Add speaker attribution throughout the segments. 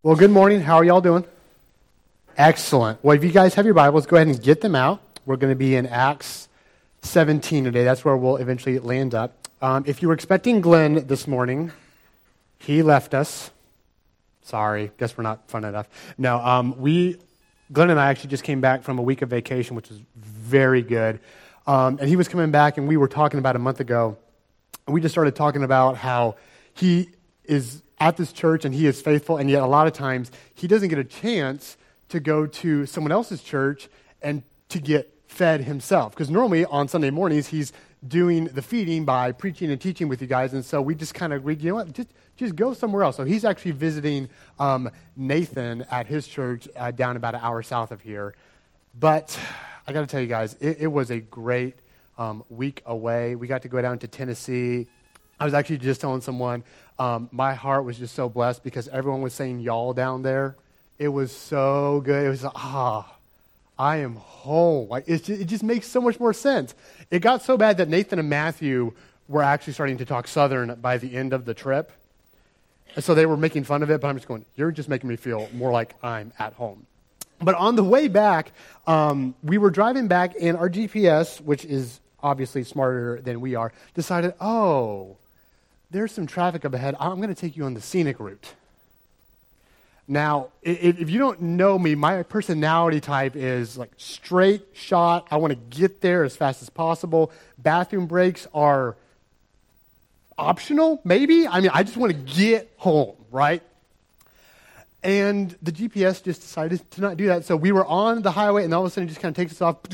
Speaker 1: Well, good morning. How are y'all doing? Excellent. Well, if you guys have your Bibles, go ahead and get them out. We're going to be in Acts 17 today. That's where we'll eventually land up. If you were expecting Glenn this morning, he left us. Sorry, guess we're not fun enough. No, Glenn and I actually just came back from a week of vacation, which was very good. And he was coming back, and we were talking about a month ago, and we just started talking about how he is at this church and he is faithful, and yet a lot of times he doesn't get a chance to go to someone else's church and to get fed himself. Because normally on Sunday mornings he's doing the feeding by preaching and teaching with you guys, and so we just kind of agreed, you know what, just go somewhere else. So he's actually visiting Nathan at his church down about an hour south of here. But I got to tell you guys, it was a great week away. We got to go down to Tennessee. I was actually just telling someone, my heart was just so blessed because everyone was saying y'all down there. It was so good. It was I am home. Like it just makes so much more sense. It got so bad that Nathan and Matthew were actually starting to talk Southern by the end of the trip. And so they were making fun of it, but I'm just going, you're just making me feel more like I'm at home. But on the way back, we were driving back, and our GPS, which is obviously smarter than we are, decided, there's some traffic up ahead. I'm going to take you on the scenic route. Now, if you don't know me, my personality type is like straight shot. I want to get there as fast as possible. Bathroom breaks are optional, maybe. I mean, I just want to get home, right? And the GPS just decided to not do that. So we were on the highway, and all of a sudden it just kind of takes us off.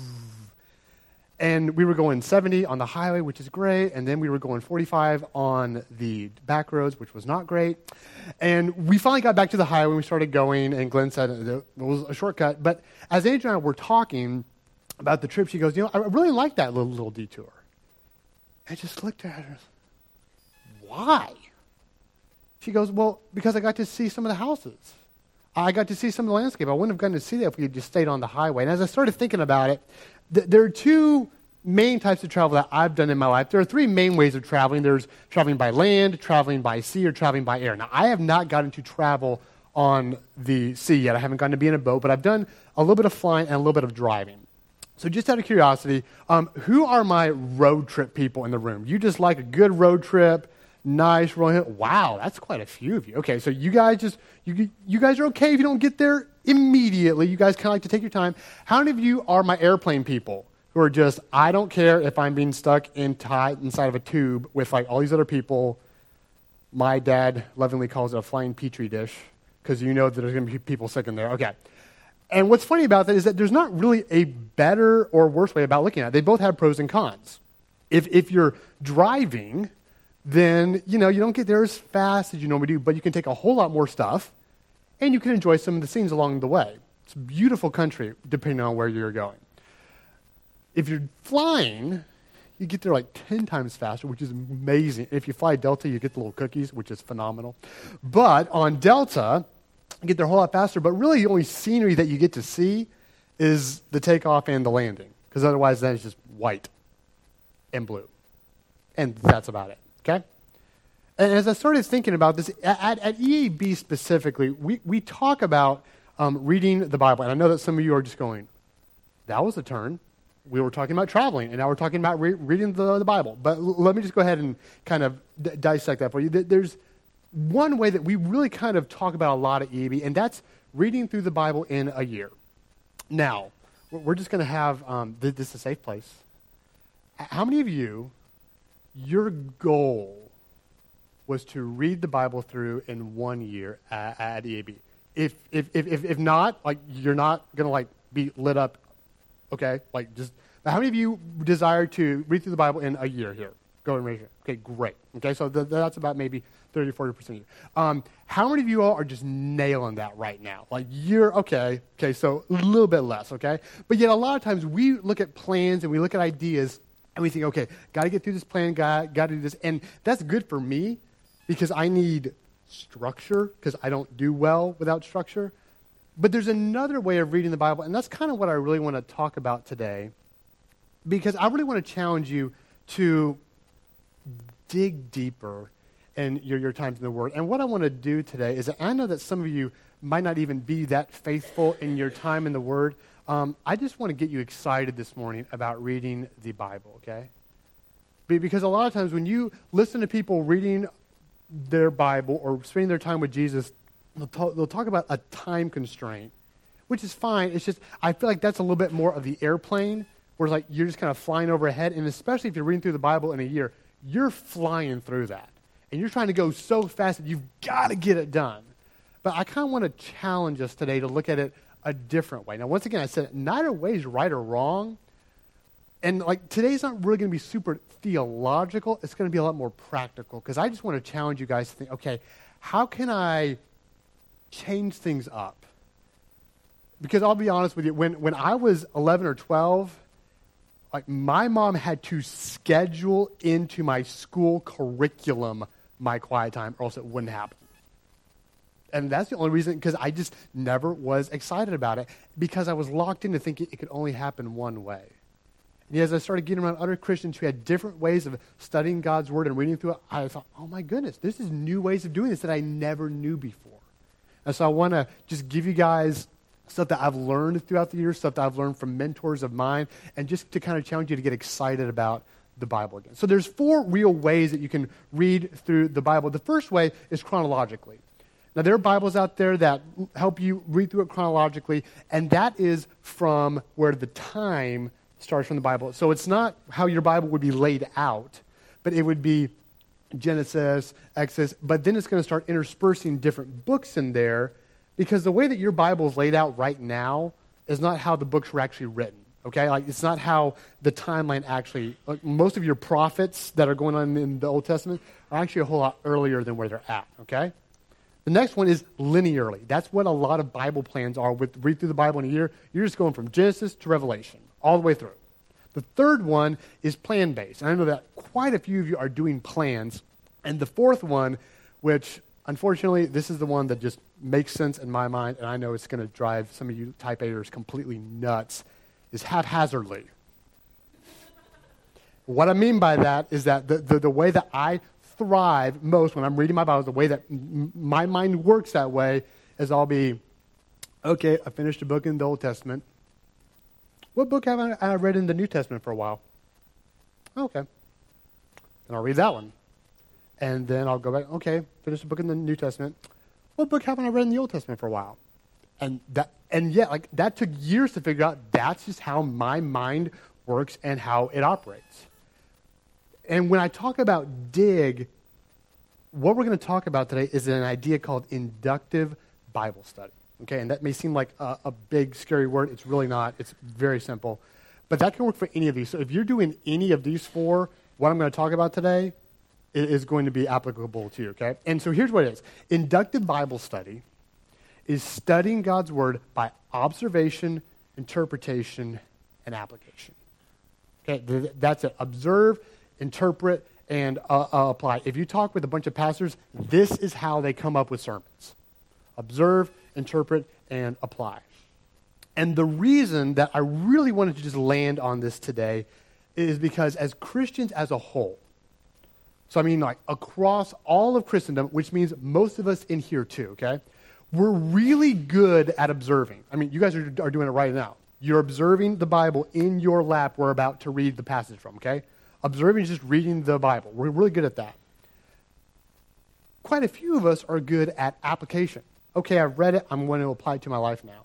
Speaker 1: And we were going 70 on the highway, which is great. And then we were going 45 on the back roads, which was not great. And we finally got back to the highway, and we started going, and Glenn said it was a shortcut. But as Adrian and I were talking about the trip, she goes, I really like that little detour. I just looked at her. Why? She goes, well, because I got to see some of the houses. I got to see some of the landscape. I wouldn't have gotten to see that if we had just stayed on the highway. And as I started thinking about it, there are two main types of travel that I've done in my life. There are three main ways of traveling. There's traveling by land, traveling by sea, or traveling by air. Now, I have not gotten to travel on the sea yet. I haven't gotten to be in a boat, but I've done a little bit of flying and a little bit of driving. So just out of curiosity, who are my road trip people in the room? You just like a good road trip, nice rolling. Wow, that's quite a few of you. Okay, so you guys you guys are okay if you don't get there immediately. You guys kind of like to take your time. How many of you are my airplane people who are just, I don't care if I'm being stuck inside of a tube with like all these other people? My dad lovingly calls it a flying petri dish because you know that there's going to be people sick in there. Okay. And what's funny about that is that there's not really a better or worse way about looking at it. They both have pros and cons. If you're driving, then, you don't get there as fast as you normally do, but you can take a whole lot more stuff, and you can enjoy some of the scenes along the way. It's a beautiful country, depending on where you're going. If you're flying, you get there like 10 times faster, which is amazing. If you fly Delta, you get the little cookies, which is phenomenal. But on Delta, you get there a whole lot faster, but really the only scenery that you get to see is the takeoff and the landing, because otherwise that is just white and blue. And that's about it. Okay? And as I started thinking about this, at EAB specifically, we talk about reading the Bible. And I know that some of you are just going, that was a turn. We were talking about traveling, and now we're talking about reading the Bible. But let me just go ahead and kind of dissect that for you. There's one way that we really kind of talk about a lot at EAB, and that's reading through the Bible in a year. Now, we're just going to have this is a safe place. How many of you, your goal was to read the Bible through in 1 year at EAB? If not, like you're not going to like be lit up, okay? Like just how many of you desire to read through the Bible in a year here? Go and raise your hand. Okay, great. Okay, so that's about maybe 30, 40% of you. How many of you all are just nailing that right now? Like you're okay, so a little bit less, okay? But yet a lot of times we look at plans and we look at ideas and we think, okay, got to get through this plan, got to do this. And that's good for me because I need structure because I don't do well without structure. But there's another way of reading the Bible, and that's kind of what I really want to talk about today because I really want to challenge you to dig deeper in your times in the Word. And what I want to do today is, I know that some of you might not even be that faithful in your time in the Word. I just want to get you excited this morning about reading the Bible, okay? Because a lot of times when you listen to people reading their Bible or spending their time with Jesus, they'll talk about a time constraint, which is fine. It's just, I feel like that's a little bit more of the airplane, where like you're just kind of flying overhead. And especially if you're reading through the Bible in a year, you're flying through that. And you're trying to go so fast that you've got to get it done. But I kind of want to challenge us today to look at it a different way. Now, once again, I said neither way is right or wrong. And like today's not really going to be super theological. It's going to be a lot more practical, because I just want to challenge you guys to think, okay, how can I change things up? Because I'll be honest with you, when I was 11 or 12, like my mom had to schedule into my school curriculum my quiet time, or else it wouldn't happen. And that's the only reason, because I just never was excited about it, because I was locked into thinking it could only happen one way. And as I started getting around other Christians who had different ways of studying God's Word and reading through it, I thought, oh my goodness, this is new ways of doing this that I never knew before. And so I want to just give you guys stuff that I've learned throughout the years, stuff that I've learned from mentors of mine, and just to kind of challenge you to get excited about the Bible again. So there's 4 real ways that you can read through the Bible. The first way is chronologically. Now, there are Bibles out there that help you read through it chronologically, and that is from where the time starts from the Bible. So it's not how your Bible would be laid out, but it would be Genesis, Exodus, but then it's going to start interspersing different books in there, because the way that your Bible is laid out right now is not how the books were actually written, okay? Like, it's not how the timeline actually, like most of your prophets that are going on in the Old Testament are actually a whole lot earlier than where they're at, okay? The next one is linearly. That's what a lot of Bible plans are. With read through the Bible in a year, you're just going from Genesis to Revelation, all the way through. The third one is plan-based. And I know that quite a few of you are doing plans. And the fourth one, which unfortunately, this is the one that just makes sense in my mind, and I know it's going to drive some of you type A's completely nuts, is haphazardly. What I mean by that is that the way that I thrive most when I'm reading my Bible, the way that my mind works that way, is I'll be, okay, I finished a book in the Old Testament. What book have I read in the New Testament for a while? Okay. Then I'll read that one. And then I'll go back, okay, finish a book in the New Testament. What book haven't I read in the Old Testament for a while? And yet, like, that took years to figure out. That's just how my mind works and how it operates. And when I talk about dig, what we're going to talk about today is an idea called inductive Bible study. Okay, and that may seem like a big, scary word. It's really not. It's very simple. But that can work for any of these. So if you're doing any of these 4, what I'm going to talk about today is going to be applicable to you, okay? And so here's what it is. Inductive Bible study is studying God's Word by observation, interpretation, and application. Okay, that's it. Observe, interpret, and apply. If you talk with a bunch of pastors, this is how they come up with sermons. Observe, interpret, and apply. And the reason that I really wanted to just land on this today is because as Christians as a whole, so I mean like across all of Christendom, which means most of us in here too, okay, we're really good at observing. I mean, you guys are doing it right now. You're observing the Bible in your lap we're about to read the passage from, okay? Observing is just reading the Bible. We're really good at that. Quite a few of us are good at application. Okay, I've read it. I'm going to apply it to my life now.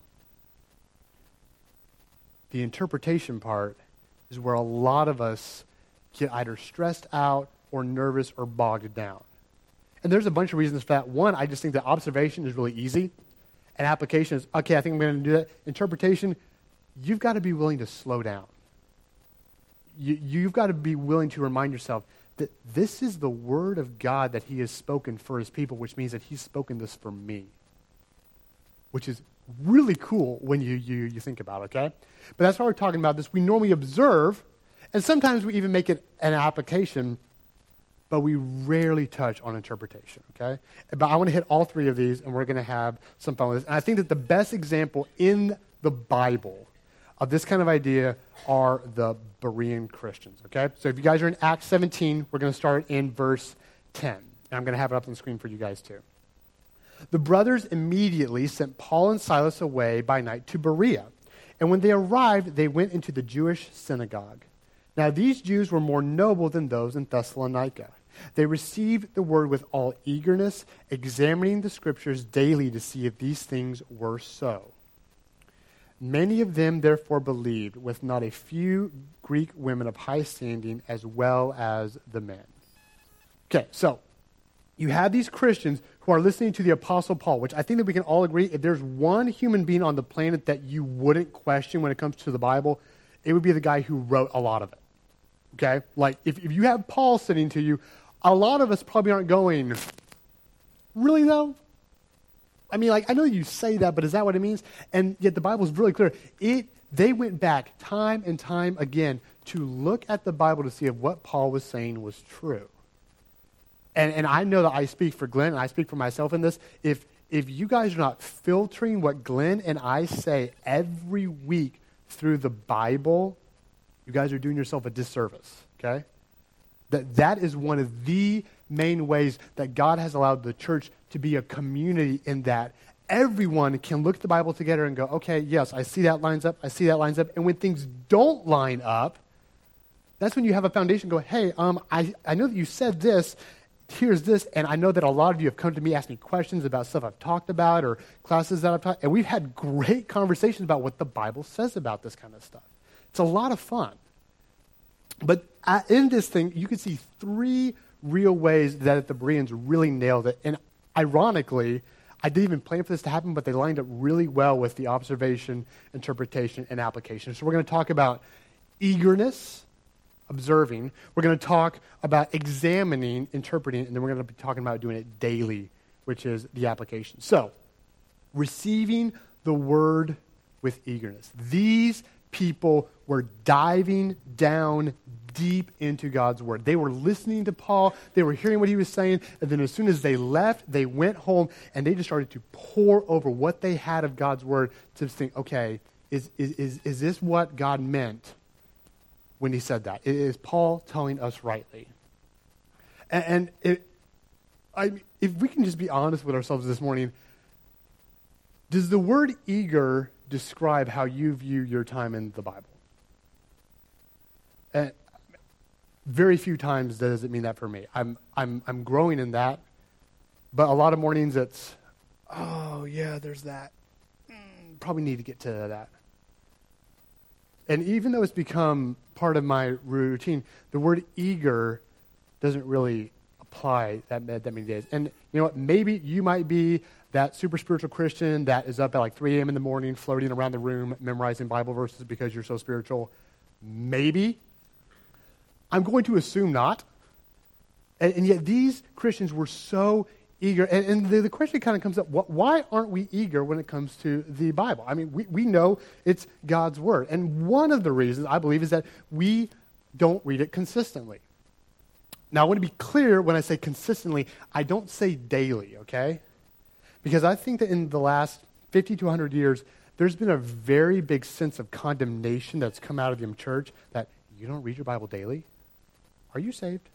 Speaker 1: The interpretation part is where a lot of us get either stressed out or nervous or bogged down. And there's a bunch of reasons for that. One, I just think that observation is really easy. And application is, okay, I think I'm going to do that. Interpretation, you've got to be willing to slow down. You've got to be willing to remind yourself that this is the Word of God that He has spoken for His people, which means that He's spoken this for me. Which is really cool when you think about it, okay? But that's why we're talking about this. We normally observe, and sometimes we even make it an application, but we rarely touch on interpretation, okay? But I want to hit all 3 of these, and we're going to have some fun with this. And I think that the best example in the Bible of this kind of idea are the Berean Christians, okay? So if you guys are in Acts 17, we're going to start in verse 10. And I'm going to have it up on the screen for you guys too. The brothers immediately sent Paul and Silas away by night to Berea. And when they arrived, they went into the Jewish synagogue. Now these Jews were more noble than those in Thessalonica. They received the word with all eagerness, examining the scriptures daily to see if these things were so. Many of them therefore believed, with not a few Greek women of high standing as well as the men. Okay, so you have these Christians who are listening to the Apostle Paul, which I think that we can all agree, if there's one human being on the planet that you wouldn't question when it comes to the Bible, it would be the guy who wrote a lot of it. Okay? Like, if you have Paul sitting to you, a lot of us probably aren't going, really though? I mean, like, I know you say that, but is that what it means? And yet the Bible is really clear. They went back time and time again to look at the Bible to see if what Paul was saying was true. And I know that I speak for Glenn, and I speak for myself in this. If you guys are not filtering what Glenn and I say every week through the Bible, you guys are doing yourself a disservice, okay? That is one of the main ways that God has allowed the church to be a community, in that everyone can look at the Bible together and go, okay, yes, I see that lines up, I see that lines up. And when things don't line up, that's when you have a foundation. Go, hey, I know that you said this, here's this, and I know that a lot of you have come to me, asked me questions about stuff I've talked about or classes that I've taught, and we've had great conversations about what the Bible says about this kind of stuff. It's a lot of fun. But in this thing, you can see three real ways that the Bereans really nailed it. And ironically, I didn't even plan for this to happen, but they lined up really well with the observation, interpretation, and application. So we're going to talk about eagerness, observing. We're going to talk about examining, interpreting, and then we're going to be talking about doing it daily, which is the application. So, receiving the word with eagerness. These people were diving down deep into God's word. They were listening to Paul. They were hearing what he was saying. And then as soon as they left, they went home and they just started to pour over what they had of God's word to think, okay, is this what God meant when he said that? Is Paul telling us rightly? And if we can just be honest with ourselves this morning, does the word eager describe how you view your time in the Bible? Very few times does it mean that for me. I'm growing in that, but a lot of mornings it's, oh yeah, there's that. Probably need to get to that. And even though it's become part of my routine, the word eager doesn't really apply that many days. And you know what? Maybe you might be that super spiritual Christian that is up at like 3 a.m. in the morning, floating around the room, memorizing Bible verses because you're so spiritual. Maybe. I'm going to assume not. And yet these Christians were so eager. And the question kind of comes up, why aren't we eager when it comes to the Bible? I mean, we know it's God's word. And one of the reasons, I believe, is that we don't read it consistently. Now, I want to be clear when I say consistently, I don't say daily, okay? Because I think that in the last 50 to 100 years, there's been a very big sense of condemnation that's come out of the church that you don't read your Bible daily? Are you saved?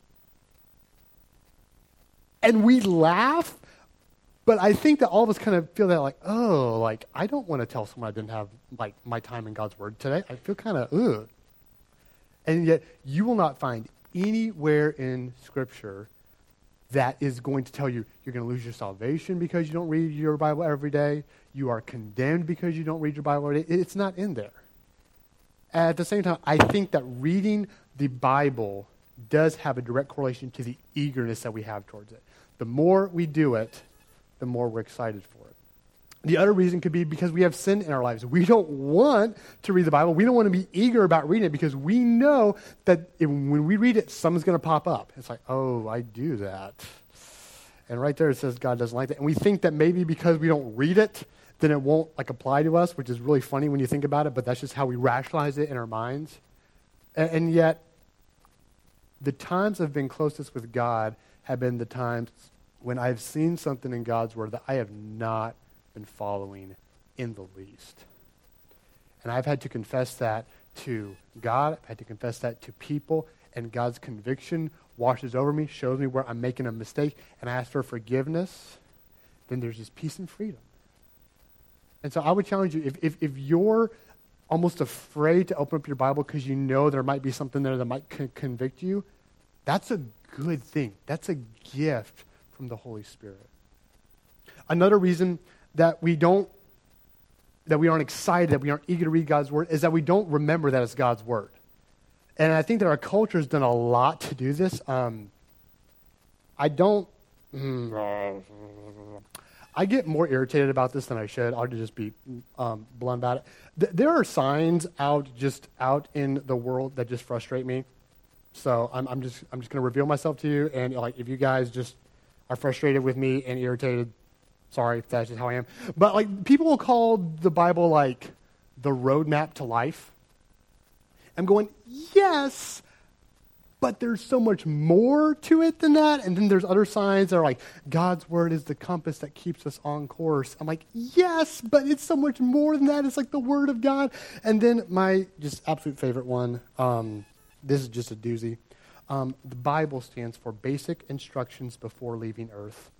Speaker 1: And we laugh, but I think that all of us kind of feel that like, oh, like, I don't want to tell someone I didn't have, like, my time in God's word today. I feel kind of, ugh. And yet, you will not find anywhere in Scripture that is going to tell you you're going to lose your salvation because you don't read your Bible every day. You are condemned because you don't read your Bible every day. It's not in there. At the same time, I think that reading the Bible does have a direct correlation to the eagerness that we have towards it. The more we do it, the more we're excited for it. The other reason could be because we have sin in our lives. We don't want to read the Bible. We don't want to be eager about reading it because we know that when we read it, something's going to pop up. It's like, oh, I do that. And right there it says God doesn't like that. And we think that maybe because we don't read it, then it won't like apply to us, which is really funny when you think about it, but that's just how we rationalize it in our minds. And yet, the times I've been closest with God have been the times when I've seen something in God's word that I have not been following in the least. And I've had to confess that to God. I've had to confess that to people. And God's conviction washes over me, shows me where I'm making a mistake, and I ask for forgiveness, then there's this peace and freedom. And so I would challenge you, if you're almost afraid to open up your Bible because you know there might be something there that might convict you, that's a good thing. That's a gift from the Holy Spirit. Another reason that we aren't excited, that we aren't eager to read God's Word, is that we don't remember that it's God's Word. And I think that our culture has done a lot to do this. I get more irritated about this than I should. I'll just be blunt about it. There are signs out in the world that just frustrate me. So I'm just going to reveal myself to you, and like if you guys just are frustrated with me and irritated, sorry, that's just how I am. But like people will call the Bible like the roadmap to life. I'm going, yes, but there's so much more to it than that. And then there's other signs that are like, God's Word is the compass that keeps us on course. I'm like, yes, but it's so much more than that. It's like the Word of God. And then my just absolute favorite one, this is just a doozy. The Bible stands for Basic Instructions Before Leaving Earth.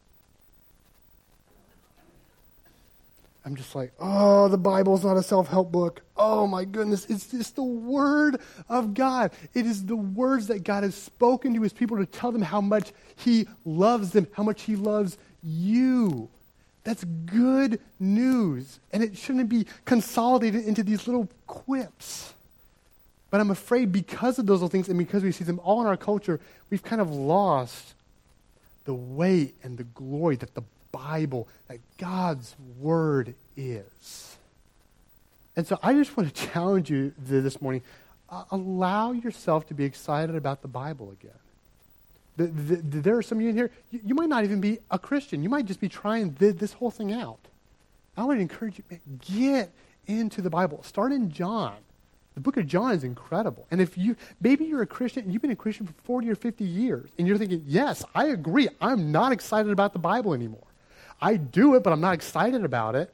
Speaker 1: I'm just like, oh, the Bible's not a self-help book. Oh, my goodness. It's just the Word of God. It is the words that God has spoken to His people to tell them how much He loves them, how much He loves you. That's good news. And it shouldn't be consolidated into these little quips. But I'm afraid because of those little things and because we see them all in our culture, we've kind of lost the weight and the glory that the Bible, that God's Word is. And so I just want to challenge you this morning, allow yourself to be excited about the Bible again. There are some of you in here, you might not even be a Christian. You might just be trying this whole thing out. I would encourage you, get into the Bible. Start in John. The book of John is incredible. And if maybe you're a Christian and you've been a Christian for 40 or 50 years, and you're thinking, yes, I agree, I'm not excited about the Bible anymore. I do it, but I'm not excited about it.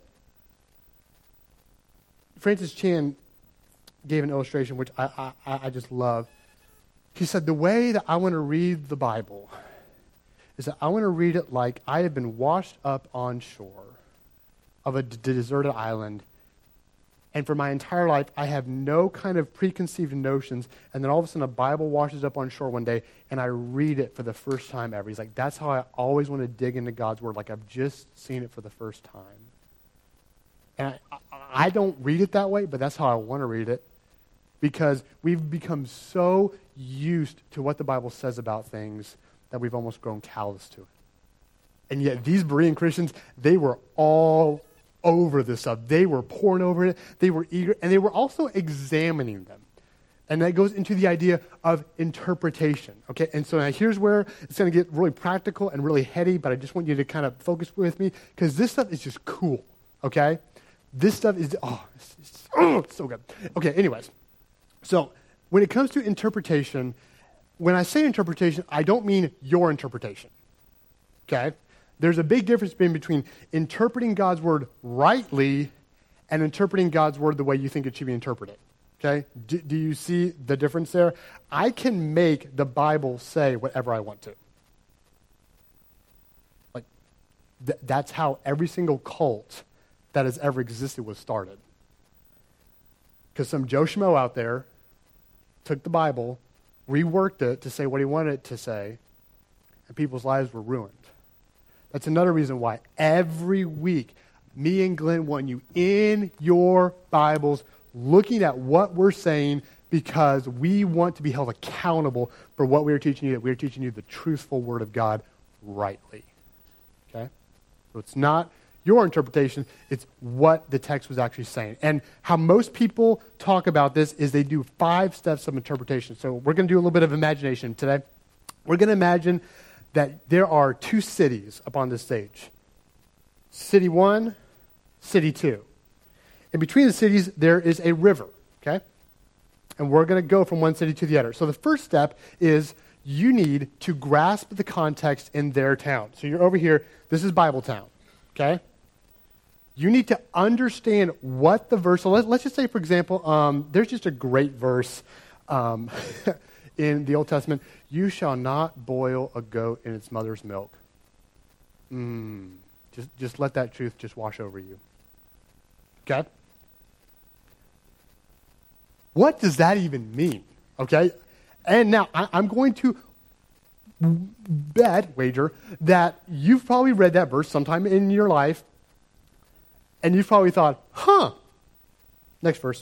Speaker 1: Francis Chan gave an illustration, which I just love. He said, the way that I want to read the Bible is that I want to read it like I have been washed up on shore of a deserted island, and for my entire life, I have no kind of preconceived notions, and then all of a sudden a Bible washes up on shore one day, and I read it for the first time ever. He's like, that's how I always want to dig into God's Word, like I've just seen it for the first time. And I don't read it that way, but that's how I want to read it, because we've become so used to what the Bible says about things that we've almost grown callous to it. And yet these Berean Christians, they were all over this stuff. They were pouring over it. They were eager, and they were also examining them. And that goes into the idea of interpretation. Okay, and so now here's where it's going to get really practical and really heady, but I just want you to kind of focus with me, because this stuff is just cool. Okay, this stuff is it's so good. Okay, anyways, so when it comes to interpretation, when I say interpretation, I don't mean your interpretation. Okay. There's a big difference between interpreting God's Word rightly and interpreting God's Word the way you think it should be interpreted. Okay? Do you see the difference there? I can make the Bible say whatever I want to. Like, that's how every single cult that has ever existed was started. Because some Joe Schmo out there took the Bible, reworked it to say what he wanted it to say, and people's lives were ruined. That's another reason why every week, me and Glenn want you in your Bibles looking at what we're saying, because we want to be held accountable for what we are teaching you, that we are teaching you the truthful Word of God rightly. Okay? So it's not your interpretation, it's what the text was actually saying. And how most people talk about this is they do 5 steps of interpretation. So we're going to do a little bit of imagination today. We're going to imagine that there are 2 cities up on this stage. City 1, City 2. In between the cities, there is a river, okay? And we're going to go from one city to the other. So the first step is you need to grasp the context in their town. So you're over here. This is Bible Town, okay? You need to understand what the verse... So let's just say, for example, there's just a great verse in the Old Testament, you shall not boil a goat in its mother's milk. Just let that truth just wash over you. Okay? What does that even mean? Okay? And now I'm going to wager that you've probably read that verse sometime in your life, and you've probably thought, next verse.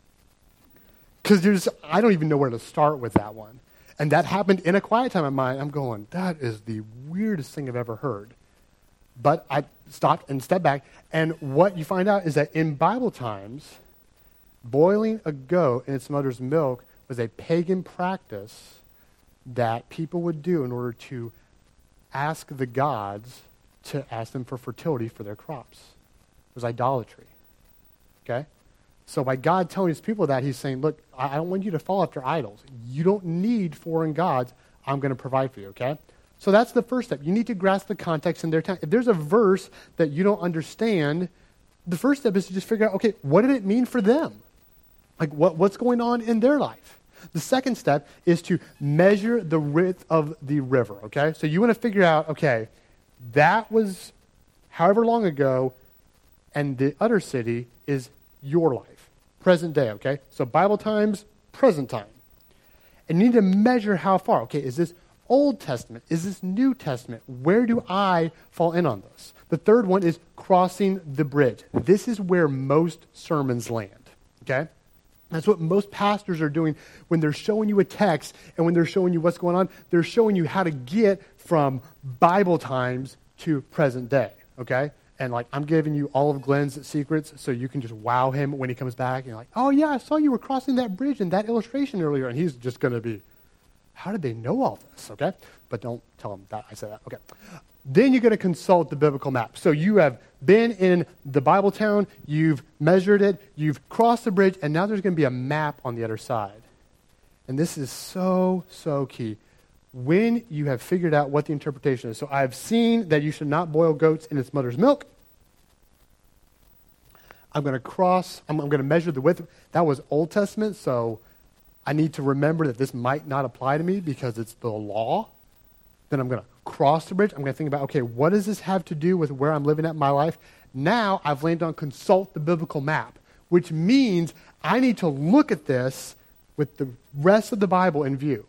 Speaker 1: Because I don't even know where to start with that one. And that happened in a quiet time of mine. I'm going, that is the weirdest thing I've ever heard. But I stopped and stepped back, and what you find out is that in Bible times, boiling a goat in its mother's milk was a pagan practice that people would do in order to ask the gods to ask them for fertility for their crops. It was idolatry. Okay? So by God telling his people that, he's saying, look, I don't want you to fall after idols. You don't need foreign gods. I'm going to provide for you, okay? So that's the first step. You need to grasp the context in their time. If there's a verse that you don't understand, the first step is to just figure out, okay, what did it mean for them? Like what's going on in their life? The second step is to measure the width of the river, okay? So you want to figure out, okay, that was however long ago, and the other city is your life, present day, okay? So Bible times, present time. And you need to measure how far. Okay, is this Old Testament? Is this New Testament? Where do I fall in on this? The third one is crossing the bridge. This is where most sermons land, okay? That's what most pastors are doing when they're showing you a text and when they're showing you what's going on. They're showing you how to get from Bible times to present day, okay? And like, I'm giving you all of Glenn's secrets so you can just wow him when he comes back. And you're like, oh yeah, I saw you were crossing that bridge in that illustration earlier. And he's just going to be, how did they know all this, okay? But don't tell him that I said that, okay. Then you're going to consult the biblical map. So you have been in the Bible town, you've measured it, you've crossed the bridge, and now there's going to be a map on the other side. And this is so, so key. When you have figured out what the interpretation is. So I've seen that you should not boil goats in its mother's milk. I'm going to measure the width. That was Old Testament, so I need to remember that this might not apply to me because it's the law. Then I'm going to cross the bridge. I'm going to think about, okay, what does this have to do with where I'm living at in my life? Now I've landed on consult the biblical map, which means I need to look at this with the rest of the Bible in view.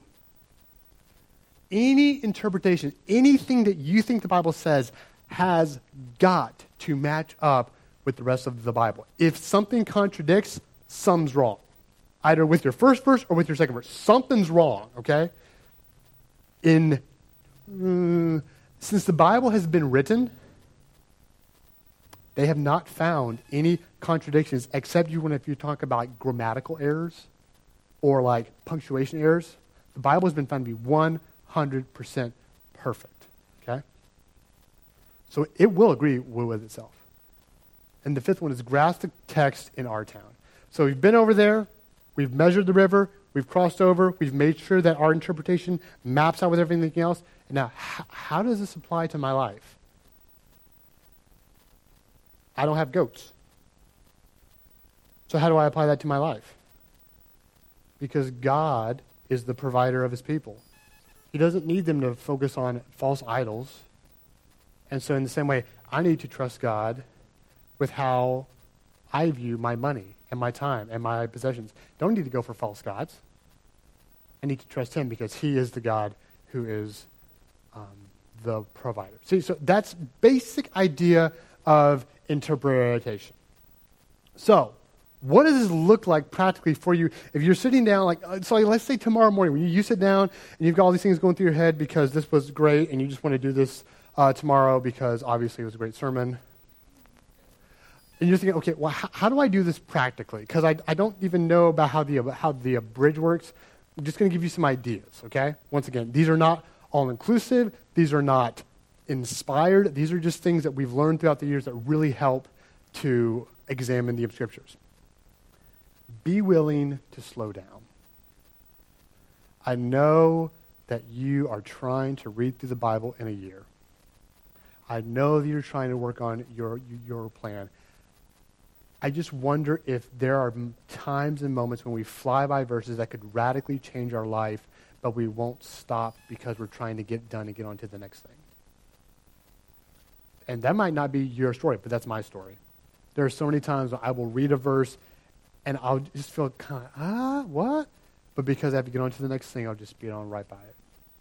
Speaker 1: Any interpretation, anything that you think the Bible says has got to match up with the rest of the Bible. If something contradicts, something's wrong. Either with your first verse or with your second verse. Something's wrong, okay? Since the Bible has been written, they have not found any contradictions except if you talk about like grammatical errors or like punctuation errors. The Bible has been found to be 100% perfect, okay? So it will agree with itself. And the fifth one is grasp the text in our town. So we've been over there, we've measured the river, we've crossed over, we've made sure that our interpretation maps out with everything else. And now, how does this apply to my life? I don't have goats. So how do I apply that to my life? Because God is the provider of his people. He doesn't need them to focus on false idols. And so in the same way, I need to trust God with how I view my money and my time and my possessions. Don't need to go for false gods. I need to trust him because he is the God who is the provider. See, so that's basic idea of interpretation. So, what does this look like practically for you if you're sitting down, so let's say tomorrow morning, when you sit down and you've got all these things going through your head because this was great and you just want to do this tomorrow because obviously it was a great sermon. And you're thinking, okay, well, how do I do this practically? Because I don't even know about how the bridge works. I'm just going to give you some ideas, okay? Once again, these are not all-inclusive. These are not inspired. These are just things that we've learned throughout the years that really help to examine the Scriptures. Be willing to slow down. I know that you are trying to read through the Bible in a year. I know that you're trying to work on your plan. I just wonder if there are times and moments when we fly by verses that could radically change our life but we won't stop because we're trying to get done and get on to the next thing. And that might not be your story, but that's my story. There are so many times when I will read a verse and I'll just feel kind of, what? But because I have to get on to the next thing, I'll just speed on right by it.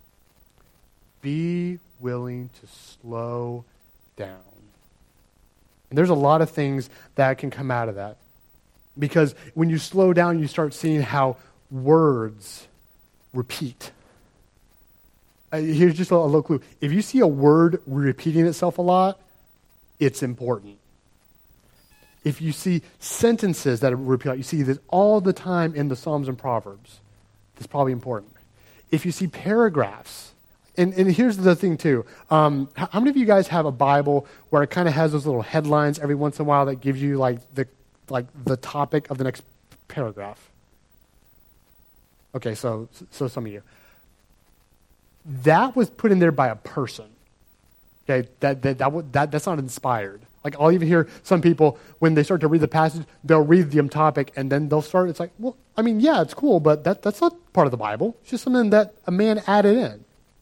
Speaker 1: Be willing to slow down. And there's a lot of things that can come out of that. Because when you slow down, you start seeing how words repeat. Here's just a little clue. If you see a word repeating itself a lot, it's important. If you see sentences that repeat, you see this all the time in the Psalms and Proverbs, it's probably important. If you see paragraphs, and here's the thing too. How many of you guys have a Bible where it kind of has those little headlines every once in a while that gives you like the topic of the next paragraph? Okay, so some of you. That was put in there by a person. Okay, that's not inspired. Like I'll even hear some people when they start to read the passage, they'll read the topic and then they'll start. It's like, well, I mean, yeah, it's cool, but that's not part of the Bible. It's just something that a man added in.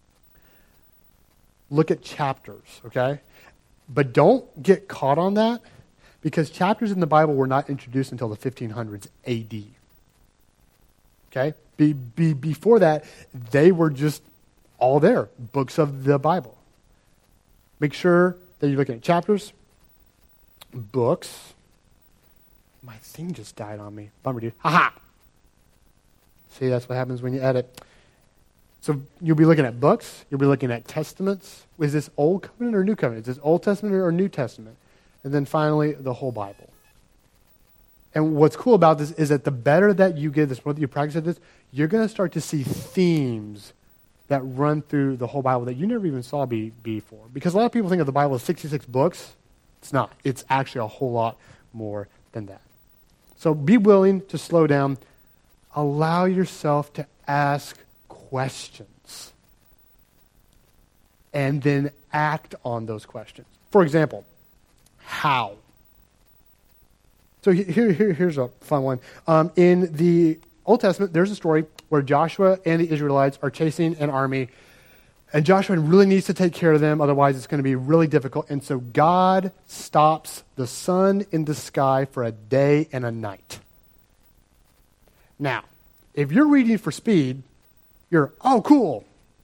Speaker 1: Look at chapters, okay? But don't get caught on that because chapters in the Bible were not introduced until the 1500s AD. Okay? Before that, they were just all there, books of the Bible. Make sure that you're looking at chapters, books. My thing just died on me. Bummer, dude. Ha-ha! See, that's what happens when you edit. So you'll be looking at books. You'll be looking at testaments. Is this Old Covenant or New Covenant? Is this Old Testament or New Testament? And then finally, the whole Bible. And what's cool about this is that the better that you get this, the more that you practice at this, you're going to start to see themes that run through the whole Bible that you never even saw before. Because a lot of people think of the Bible as 66 books. It's not. It's actually a whole lot more than that. So be willing to slow down. Allow yourself to ask questions. And then act on those questions. For example, how? So here's a fun one. In the Old Testament, there's a story where Joshua and the Israelites are chasing an army, and Joshua really needs to take care of them, otherwise it's going to be really difficult. And so God stops the sun in the sky for a day and a night. Now, if you're reading for speed, you're, oh, cool.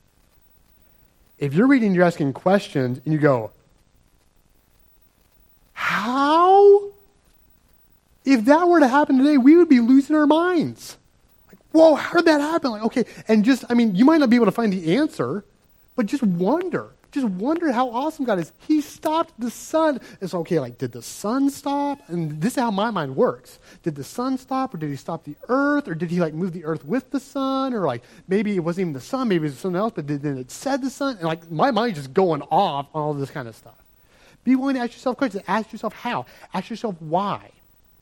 Speaker 1: If you're reading, you're asking questions, and you go, how? If that were to happen today, we would be losing our minds. Like, whoa, how did that happen? Like, okay, and just, I mean, you might not be able to find the answer, but just wonder. Just wonder how awesome God is. He stopped the sun. It's okay, like, did the sun stop? And this is how my mind works. Did the sun stop, or did he stop the earth, or did he, like, move the earth with the sun? Or, like, maybe it wasn't even the sun, maybe it was something else, but then it said the sun? And, like, my mind's just going off on all this kind of stuff. Be willing to ask yourself questions. Ask yourself how. Ask yourself why.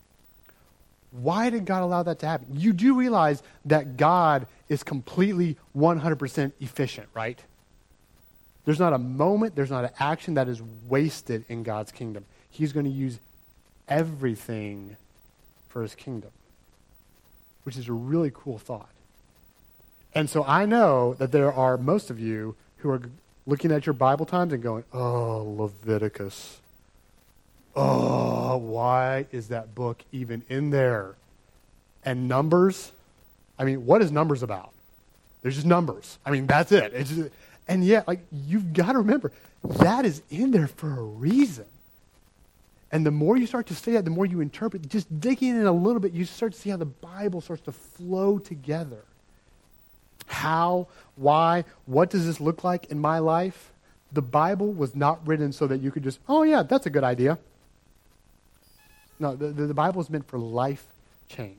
Speaker 1: Why did God allow that to happen? You do realize that God is completely 100% efficient, right? There's not a moment, there's not an action that is wasted in God's kingdom. He's going to use everything for his kingdom, which is a really cool thought. And so I know that there are most of you who are looking at your Bible times and going, oh, Leviticus. Oh, why is that book even in there? And Numbers? I mean, what is Numbers about? There's just numbers. I mean, that's it. It's just, and yet, like, you've got to remember, that is in there for a reason. And the more you start to study that, the more you interpret, just digging in a little bit, you start to see how the Bible starts to flow together. How? Why? What does this look like in my life? The Bible was not written so that you could just, oh yeah, that's a good idea. No, the Bible is meant for life change.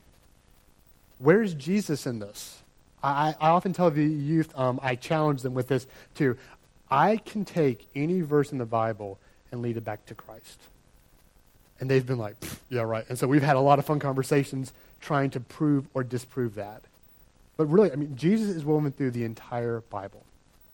Speaker 1: Where's Jesus in this? I often tell the youth, I challenge them with this too. I can take any verse in the Bible and lead it back to Christ. And they've been like, yeah, right. And so we've had a lot of fun conversations trying to prove or disprove that. But really, I mean, Jesus is woven through the entire Bible.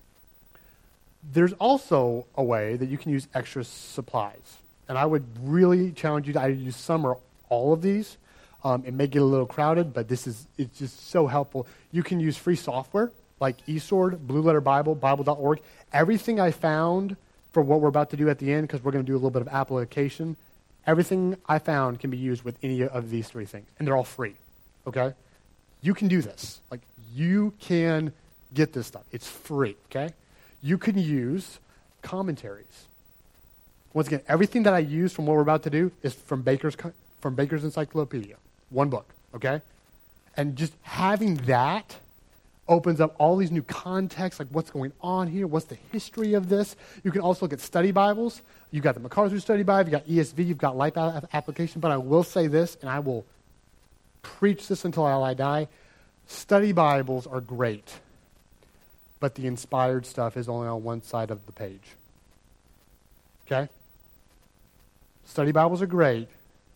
Speaker 1: There's also a way that you can use extra supplies. And I would really challenge you to either use some or all of these. It may get a little crowded, but it's just so helpful. You can use free software like eSword, Blue Letter Bible, Bible.org. Everything I found for what we're about to do at the end, because we're going to do a little bit of application, everything I found can be used with any of these three things, and they're all free, okay? You can do this. Like, you can get this stuff. It's free, okay? You can use commentaries. Once again, everything that I use from what we're about to do is from Baker's Encyclopedia. One book, okay? And just having that opens up all these new contexts, like what's going on here, what's the history of this. You can also look at study Bibles. You've got the MacArthur Study Bible, you've got ESV, you've got Life Application, but I will say this, and I will preach this until I die. Study Bibles are great, but the inspired stuff is only on one side of the page. Okay? Study Bibles are great,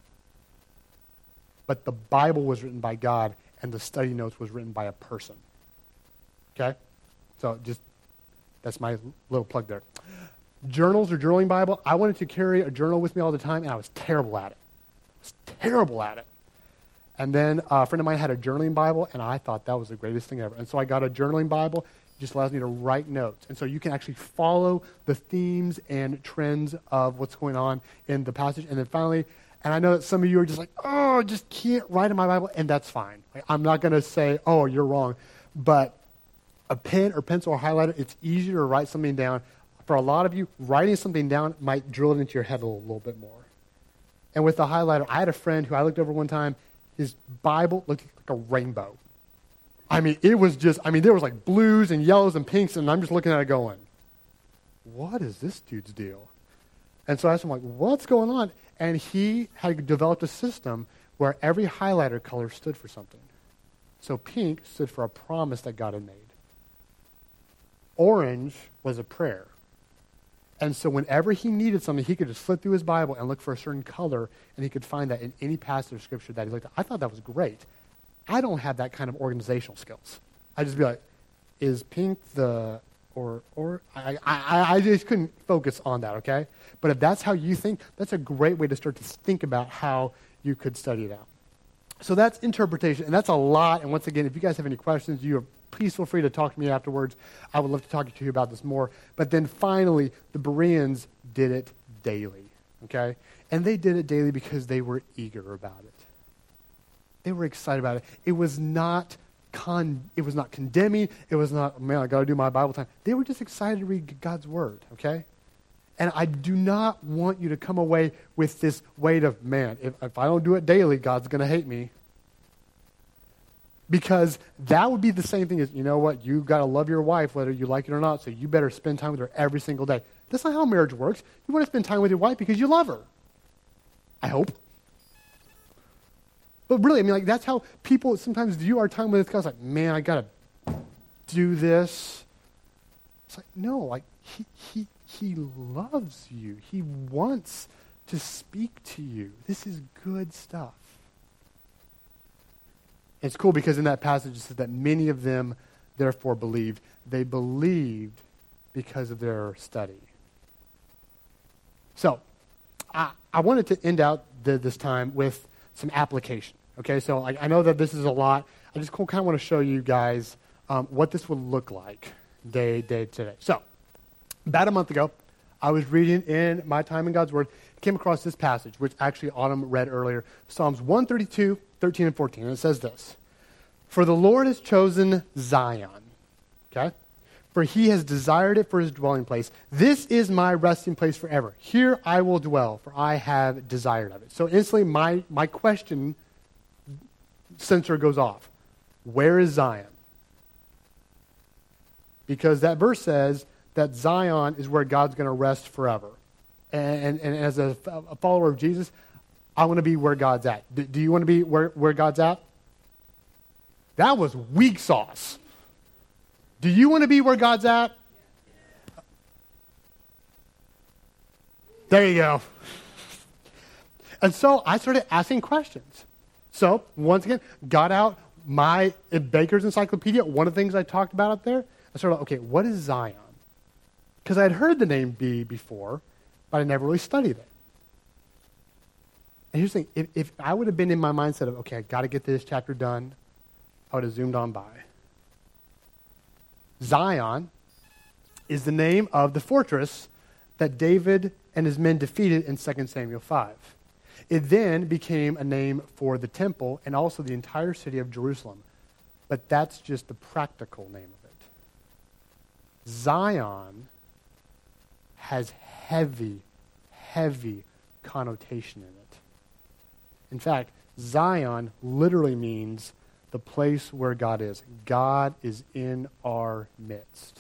Speaker 1: but the Bible was written by God, and the study notes was written by a person. Okay? So that's my little plug there. Journals or journaling Bible, I wanted to carry a journal with me all the time, and I was terrible at it. And then a friend of mine had a journaling Bible, and I thought that was the greatest thing ever. And so I got a journaling Bible. It just allows me to write notes. And so you can actually follow the themes and trends of what's going on in the passage. And then finally, and I know that some of you are just like, oh, I just can't write in my Bible, and that's fine. Like, I'm not going to say, oh, you're wrong. But a pen or pencil or highlighter, it's easier to write something down. For a lot of you, writing something down might drill it into your head a little bit more. And with the highlighter, I had a friend who I looked over one time. His Bible looked like a rainbow. It was just, there was like blues and yellows and pinks, and I'm just looking at it going, what is this dude's deal? And so I asked him, like, what's going on? And he had developed a system where every highlighter color stood for something. So pink stood for a promise that God had made. Orange was a prayer. And so whenever he needed something, he could just flip through his Bible and look for a certain color, and he could find that in any passage of Scripture that he looked at. I thought that was great. I don't have that kind of organizational skills. I'd just be like, is pink the, or I just couldn't focus on that, okay? But if that's how you think, that's a great way to start to think about how you could study it out. So that's interpretation, and that's a lot. And once again, if you guys have any questions, please feel free to talk to me afterwards. I would love to talk to you about this more. But then finally, the Bereans did it daily, okay? And they did it daily because they were eager about it. They were excited about it. It was not condemning. It was not, man, I got to do my Bible time. They were just excited to read God's Word, okay? And I do not want you to come away with this weight of, man, if I don't do it daily, God's going to hate me. Because that would be the same thing as, you know what, you've got to love your wife whether you like it or not, so you better spend time with her every single day. That's not how marriage works. You want to spend time with your wife because you love her. I hope. But really, that's how people sometimes view our time with God. It's like, man, I got to do this. It's like, no, he loves you. He wants to speak to you. This is good stuff. It's cool because in that passage it says that many of them therefore believed. They believed because of their study. So, I wanted to end out this time with some application. Okay, so I know that this is a lot. I just kind of want to show you guys what this would look like day to day. So, about a month ago, I was reading in my time in God's Word, came across this passage, which actually Autumn read earlier, Psalms 132, 13 and 14, and it says this: "For the Lord has chosen Zion, okay? For he has desired it for his dwelling place. This is my resting place forever. Here I will dwell, for I have desired of it." So instantly my question sensor goes off. Where is Zion? Because that verse says that Zion is where God's going to rest forever. And as a follower of Jesus, I want to be where God's at. Do you want to be where God's at? That was weak sauce. Do you want to be where God's at? There you go. And so I started asking questions. So, once again, got out my Baker's Encyclopedia. One of the things I talked about up there, I started, okay, what is Zion? Because I had heard the name before, but I never really studied it. And here's the thing, if I would have been in my mindset of, okay, I got to get this chapter done, I would have zoomed on by. Zion is the name of the fortress that David and his men defeated in 2 Samuel 5. It then became a name for the temple and also the entire city of Jerusalem. But that's just the practical name of it. Zion has heavy, heavy connotation in it. In fact, Zion literally means the place where God is. God is in our midst.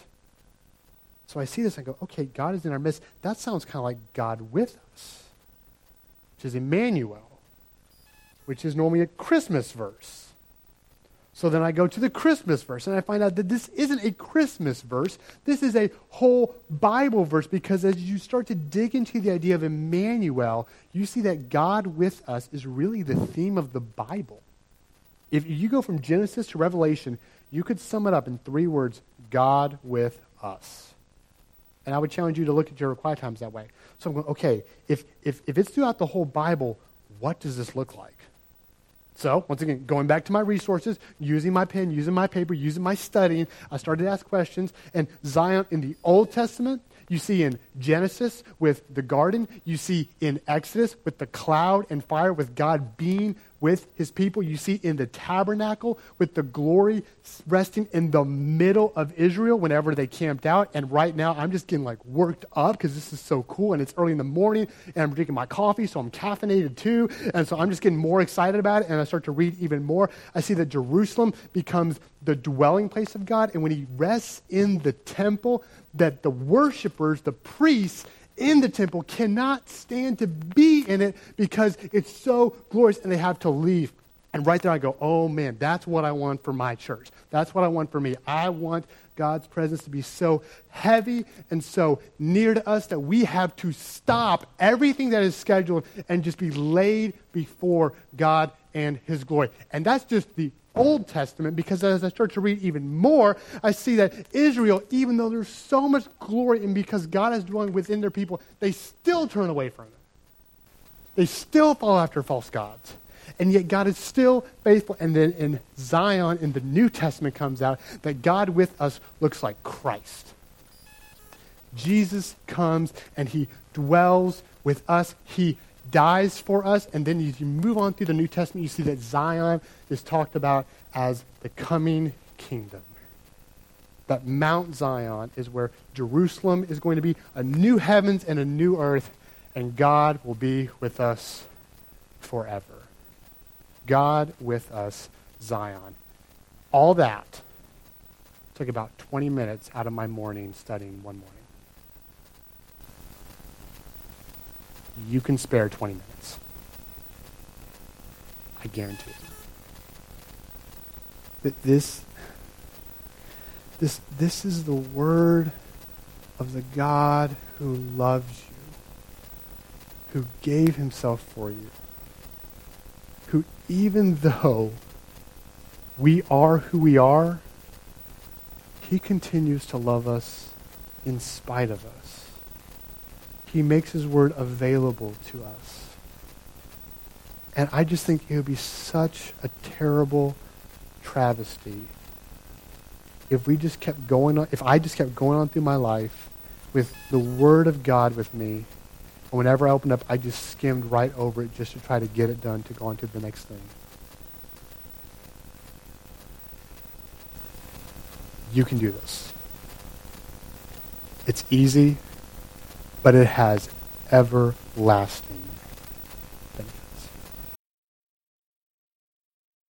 Speaker 1: So I see this and I go, okay, God is in our midst. That sounds kind of like God with us, which is Emmanuel, which is normally a Christmas verse. So then I go to the Christmas verse, and I find out that this isn't a Christmas verse. This is a whole Bible verse, because as you start to dig into the idea of Emmanuel, you see that God with us is really the theme of the Bible. If you go from Genesis to Revelation, you could sum it up in 3 words: God with us. And I would challenge you to look at your quiet times that way. So I'm going, okay, if it's throughout the whole Bible, what does this look like? So, once again, going back to my resources, using my pen, using my paper, using my studying, I started to ask questions. And Zion in the Old Testament, you see in Genesis with the garden. You see in Exodus with the cloud and fire, with God being with his people. You see in the tabernacle with the glory resting in the middle of Israel whenever they camped out. And right now, I'm just getting like worked up because this is so cool. And it's early in the morning and I'm drinking my coffee, so I'm caffeinated too. And so I'm just getting more excited about it. And I start to read even more. I see that Jerusalem becomes the dwelling place of God. And when he rests in the temple, that the worshipers, the priests in the temple, cannot stand to be in it because it's so glorious and they have to leave. And right there I go, oh man, that's what I want for my church. That's what I want for me. I want God's presence to be so heavy and so near to us that we have to stop everything that is scheduled and just be laid before God and his glory. And that's just the Old Testament, because as I start to read even more, I see that Israel, even though there's so much glory and because God is dwelling within their people, they still turn away from him. They still follow after false gods. And yet God is still faithful. And then in Zion, in the New Testament comes out that God with us looks like Christ. Jesus comes and he dwells with us. He dies for us, and then as you move on through the New Testament, you see that Zion is talked about as the coming kingdom. That Mount Zion is where Jerusalem is going to be, a new heavens and a new earth, and God will be with us forever. God with us, Zion. All that took about 20 minutes out of my morning studying one morning. You can spare 20 minutes. I guarantee it. That this is the word of the God who loves you, who gave himself for you, who even though we are who we are, he continues to love us in spite of us. He makes his word available to us. And I just think it would be such a terrible travesty if we just kept going on, if I just kept going on through my life with the word of God with me, and whenever I opened up, I just skimmed right over it just to try to get it done to go on to the next thing. You can do this. It's easy, but it has everlasting